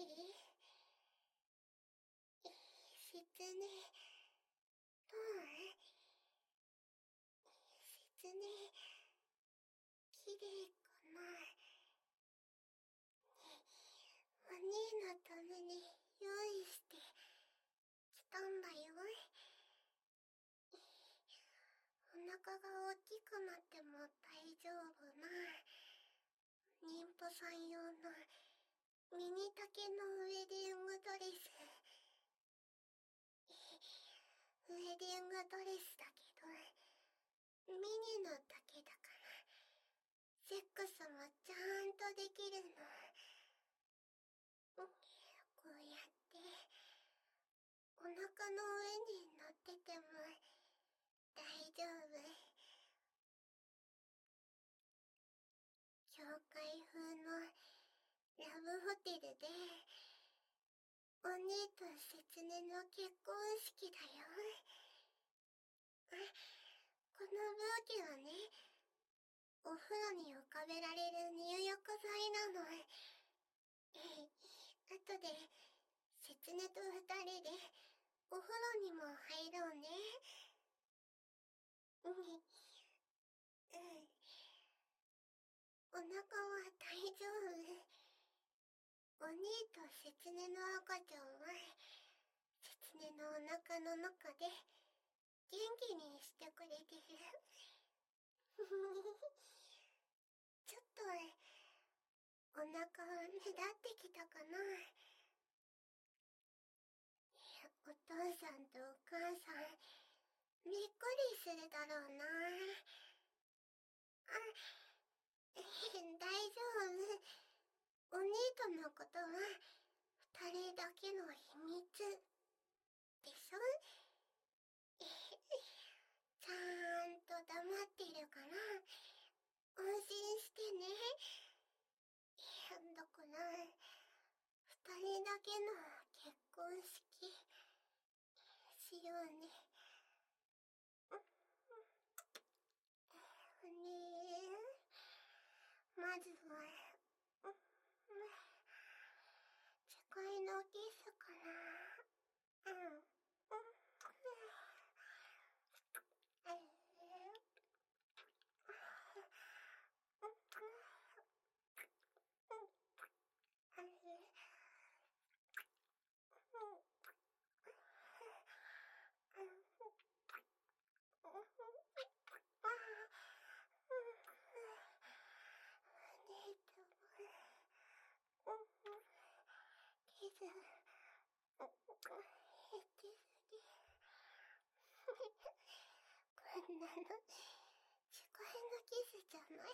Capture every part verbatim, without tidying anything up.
せつね、どう？せつね、きれいかな？お兄のために用意してきたんだよ。お腹が大きくなっても大丈夫な妊婦さん用のミニ丈のウェディングドレス。ウェディングドレスだけどミニの丈だからセックスもちゃんとできるの。こうやってお腹の上に乗ってても大丈夫。教会風のラブホテルでお兄とせつねの結婚式だよ。このブーケはね、お風呂に浮かべられる入浴剤なの。後でせつねと二人でお風呂にも入ろうね。うん、うん。お腹は大丈夫。お兄とせつねの赤ちゃんはせつねのお腹の中で元気にしてくれてる。ちょっとお腹目立ってきたかな。お父さんとお母さんびっくりするだろうな。あ、大丈夫。お兄とのことは二人だけの秘密でしょ。ちゃんと黙ってるから安心してね。だから二人だけの結婚式しようね。ねえ、まずは誓いのキスかな。うん。キス、減ってすぎ。こんなの誓いのキスじゃないよ。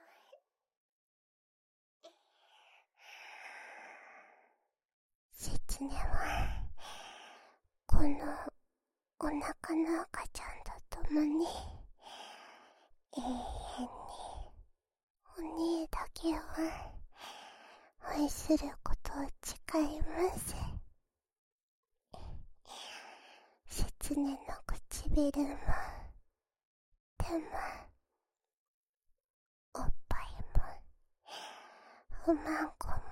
せつねはこのお腹の赤ちゃんと共に永遠にお兄だけを愛することを誓います。せつねの唇も手もおっぱいもおまんこも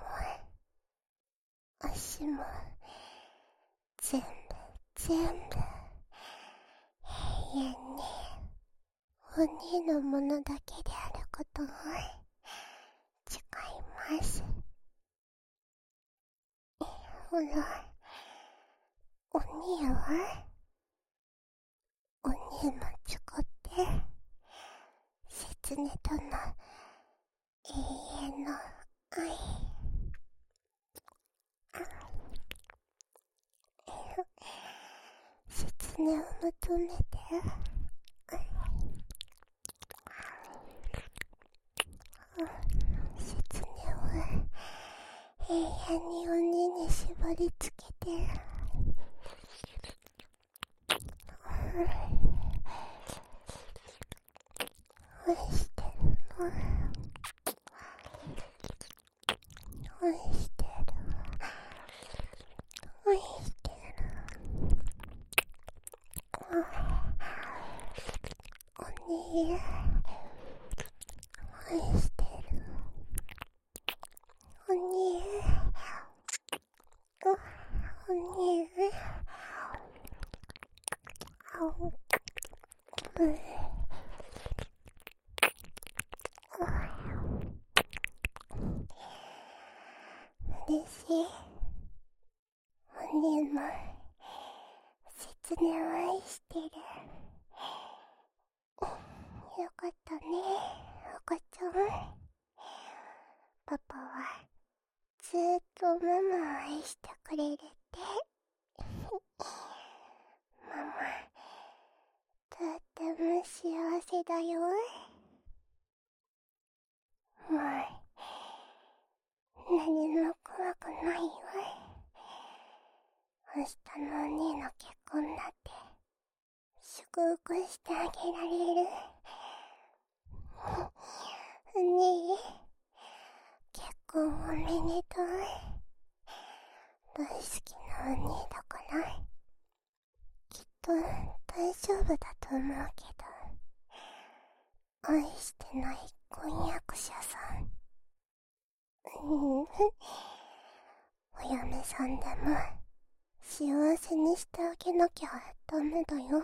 足も全部全部永遠にお兄のものだけであることを誓います。ほら、お兄はお兄もちょこってせつねとの永遠の愛。せつねを求めてせつねを永遠にお兄に縛り付けて愛してるの。愛してる。愛してる。お兄愛してる。お兄えあうう嬉しい。本人も説明を愛してる。よかったね、赤ちゃん。パパはずーっとママを愛してくれるって。ママとっても幸せだよ。もう何も怖くないよ。明日のお兄の結婚だって祝福してあげられる。お兄、結婚おめでとう。大好きなお兄だからきっと大丈夫だと思うけど、愛してない婚約者さん、うん、お嫁さんでも幸せにしてあげなきゃダメだよ。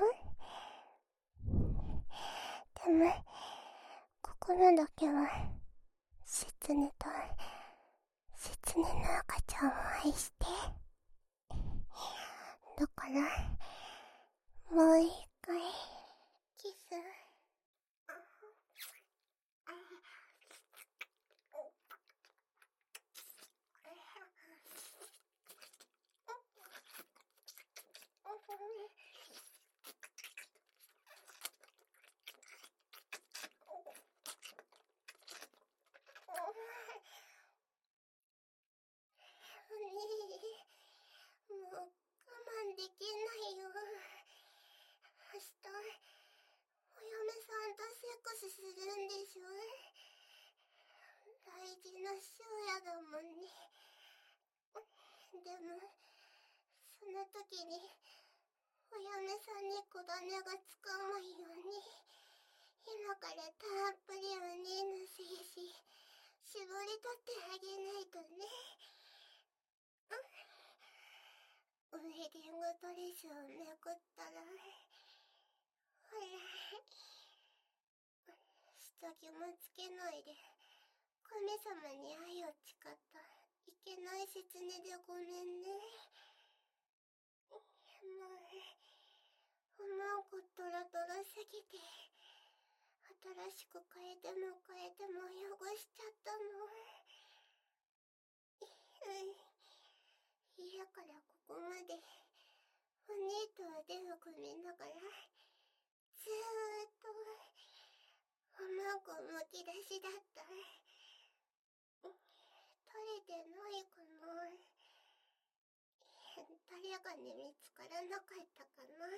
でも心だけは切ねと切ねの赤ちゃんを愛して。だからもう一回キス。もう我慢できないよ。明日お嫁さんとセックスするんでしょ。大事な週夜だもんね。でもその時にお嫁さんに子種がつかないように今からたっぷりお兄の精子絞り取ってあげないとね。ウェディングドレスをめくったら、ほら、下着もつけないで神様に愛を誓ったいけない説明でごめんね。もう思うことロトロすぎて新しく変えても変えても汚しちゃったの。家からここまでお兄と腕を組みながらずーっと卵むき出しだった。取れてないかな。誰かに見つからなかったかな。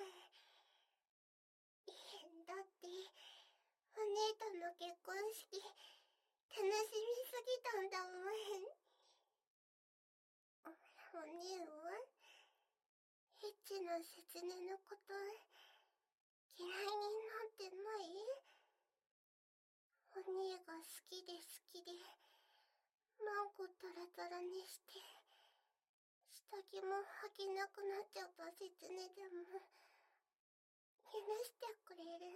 だってお兄との結婚式楽しみすぎたんだもん。お兄はエッチな説明のこと嫌いになってない？お兄が好きで好きでマンコタラタラにして下着も履けなくなっちゃった説明でも許してくれる？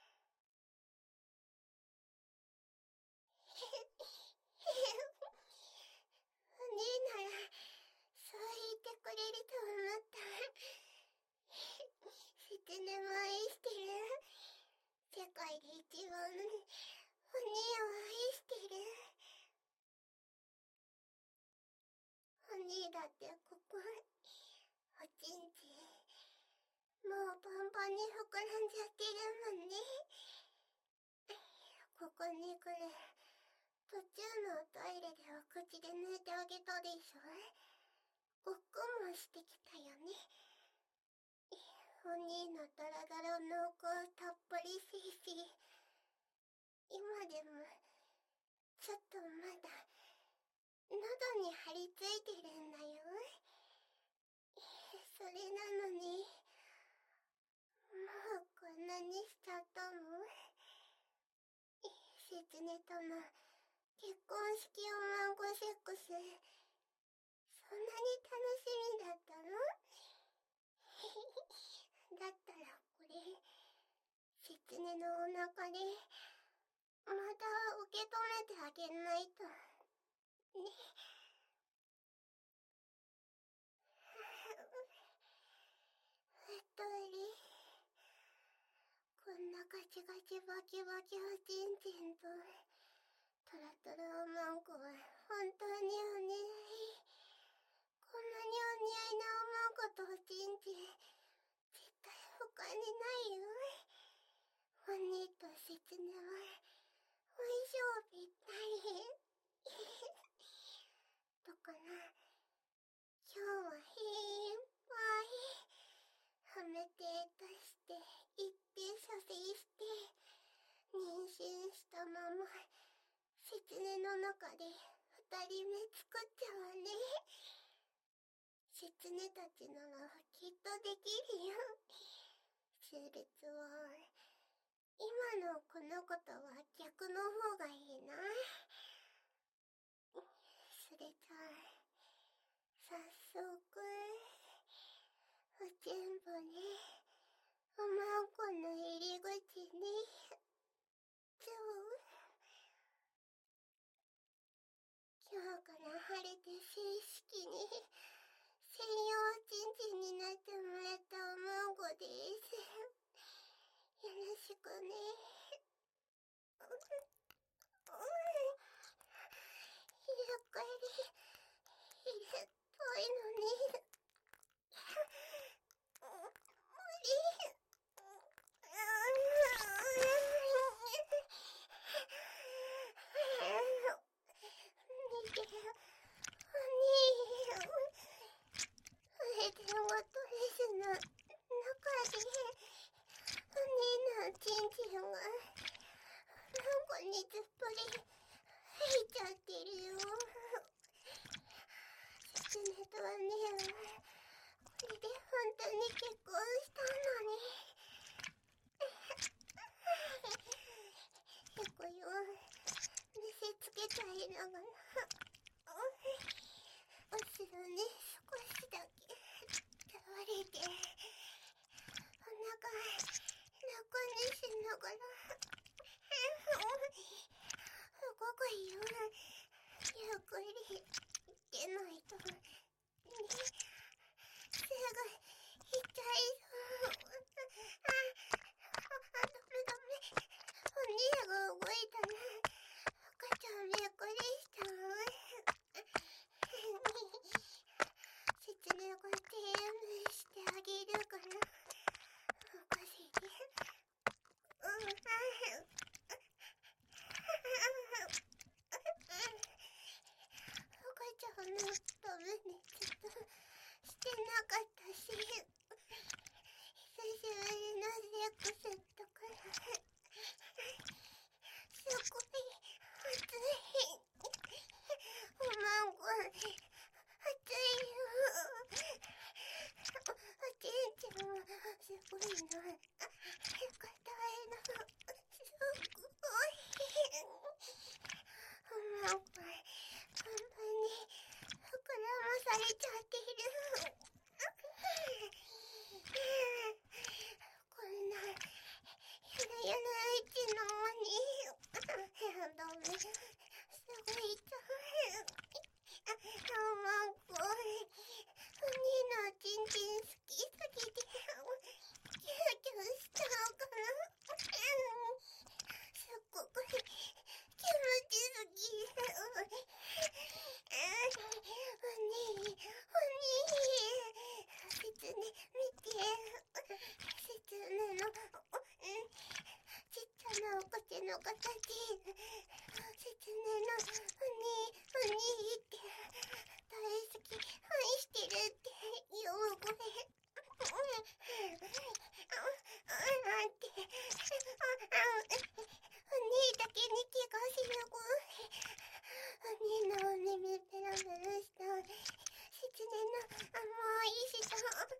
お兄ならそう言ってくれると思った。説明も愛してる。世界で一番お兄を愛してる。お兄だってここおちんちもうパンパンに膨らんじゃってるもんね。ここに来る途中のトイレでは口で抜いてあげたでしょ。ごっくんもしてきたよね。お兄のダラダラ濃厚たっぷり精子今でもちょっとまだ喉に張り付いてるんだよ。それなのにもうこんなにしちゃったの？セツネとの結婚式おまんごセックスそんなに楽しみだったの？ だったらこれ、セツネのお腹で、また受け止めてあげないと。ね。トイレ。こんなガチガチバキバキをちんちんと、トラトラおまんこは本当にお似合い。こんなにお似合いなおまんことおちんちん、絶対他にないよ。お兄とセツネは、相性ぴったり。どかな。今日はひーぱい、はめて出して、一定射精して、妊娠したまま、セツネの中で二人目作っちゃうわね。セツネたちならきっとできるよ。性別は、今のこの子とは逆の方がいいな。それじゃあ、早速、おちんぽね、おまんこの入り口に、ちょう。今日から晴れて正式に、専用ちんちんになってもらったおまんこです。よろしくね。やっぱり、入れっぽいのに。無理。見てよ、お兄。触れてごとですの中で、お兄のちんちんが、マンコにずっぽり入っちゃってるよ。セツネとお姉は、これで本当に結婚したのに。へこよ、見せつけちゃいながら。お後ろに少しだけ倒れて、お腹楽にしながら、動くよ。ゆっくり出ないと、ね、すぐ痛いよ。あ、あ、ダメダメ。お兄が動いたな。赤ちゃんびっくりした。セツネが ティーエム してあげるから、任せて。うん、あ、赤ちゃんのためにずっとしてなかったし、久しぶりのセックスだから、すごい熱い。おまんこ、熱いよ。おちんちんはすごいの。硬いの。すごい。おまんこ、パンパンに膨らまされちゃってる。こんな、ゆるゆるいちの間に、ダメ、すごい痛い。おまんこ、お兄のちんちん好きすぎて、キューキューしちゃうかな。すっごく気持ちすぎる。お兄、お兄、セツネ見て。セツネの、ちっちゃなお口の形。セツネのお兄、お兄って大好き、愛してるって言う声。なんて、お兄だけに気がする声。お兄のお耳ペラペラした。セツネの甘い舌。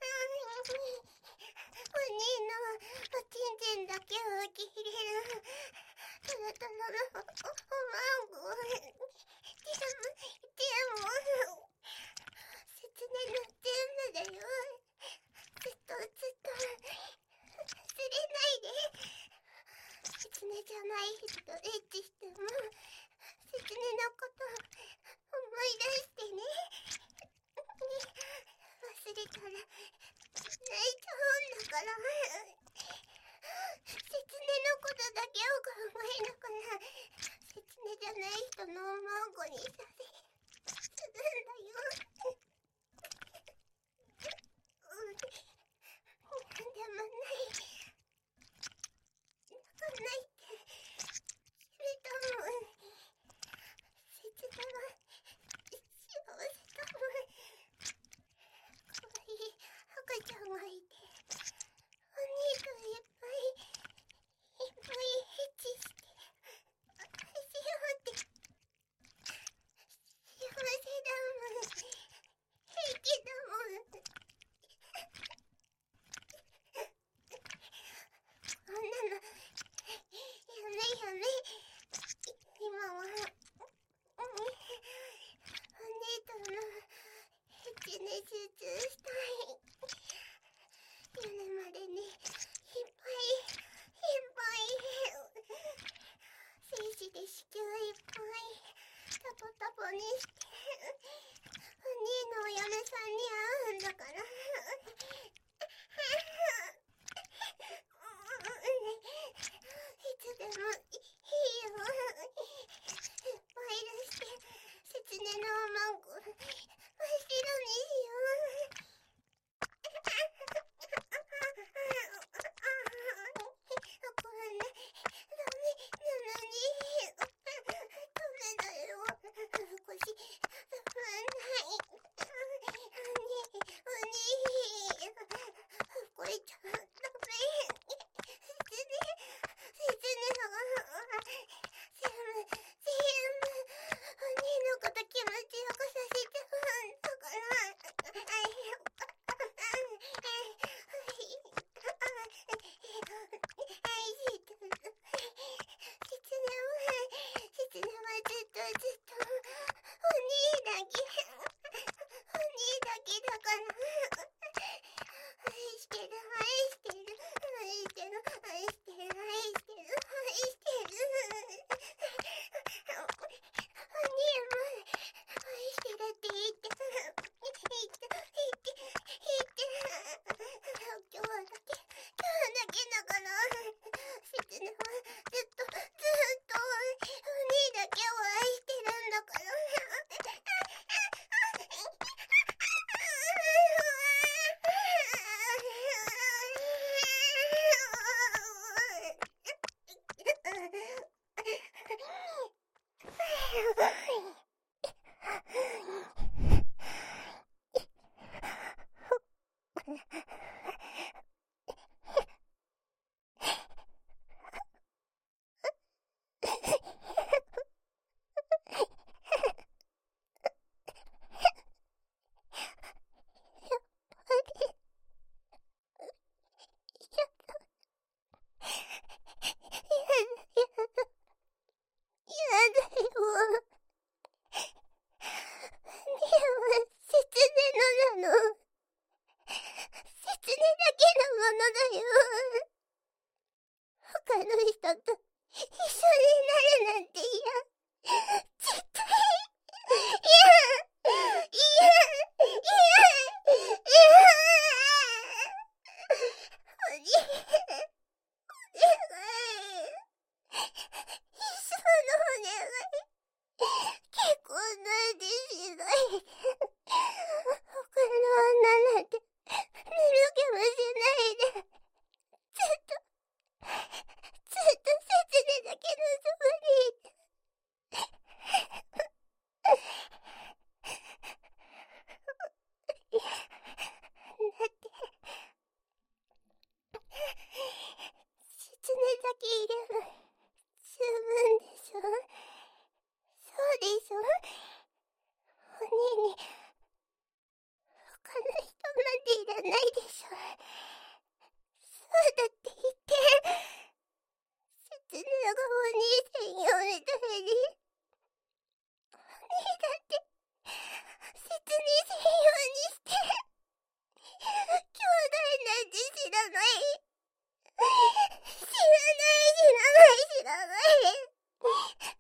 お兄のおちんちんだけを受け入れる。トロトロのおまんこ。でも、でも、セツネの全部だよ。ずっとゃない人のおまんこにされするんだよ。うん、なんでもない。泣かないって決めたもん。切なは幸せだもん。かわいい赤ちゃんがいて、お兄といっぱいいっぱいヘッチして愛しようって。幸せだもん。平気だもん。こんなのやめやめ。今はお姉とのヘッチに集中したい。夜までにいっぱいいっぱい精子で子宮いっぱいタポタポにしてお兄のお嫁さんに会うんだから。いつでもいいよ。いっぱい出してセツネのおまんこ真っ白にしよう。こんなダメなのにダメだよ。少し危ない。お兄これちゃダメ。切ね切ね全部全部お兄のこと気持ちよくさせちゃうんだから。切ねはずっとずっとお兄だけお兄だけだから。愛してる愛してる愛してる愛してる愛してる愛してる。お兄も愛してるって言って言って言って言って今日だけ今日だけだから。セツネはずっとずっとお兄だけを愛してるんだから。他の人と一緒になるなんて嫌。絶対嫌。嫌。嫌。嫌。おにお願い。一緒のお願い。結婚なんてしない。他の女なんて見る気もしないで。ずっとずっとセツネだけのそばにいて。だってセツネだけいれば十分でしょ。そうでしょ。お兄に他の人なんていらないでしょ。そうだって言って。セツネがお兄専用みたいに。お兄だってセツネ専用にして兄弟なんて知らない。知らない知らない知らない。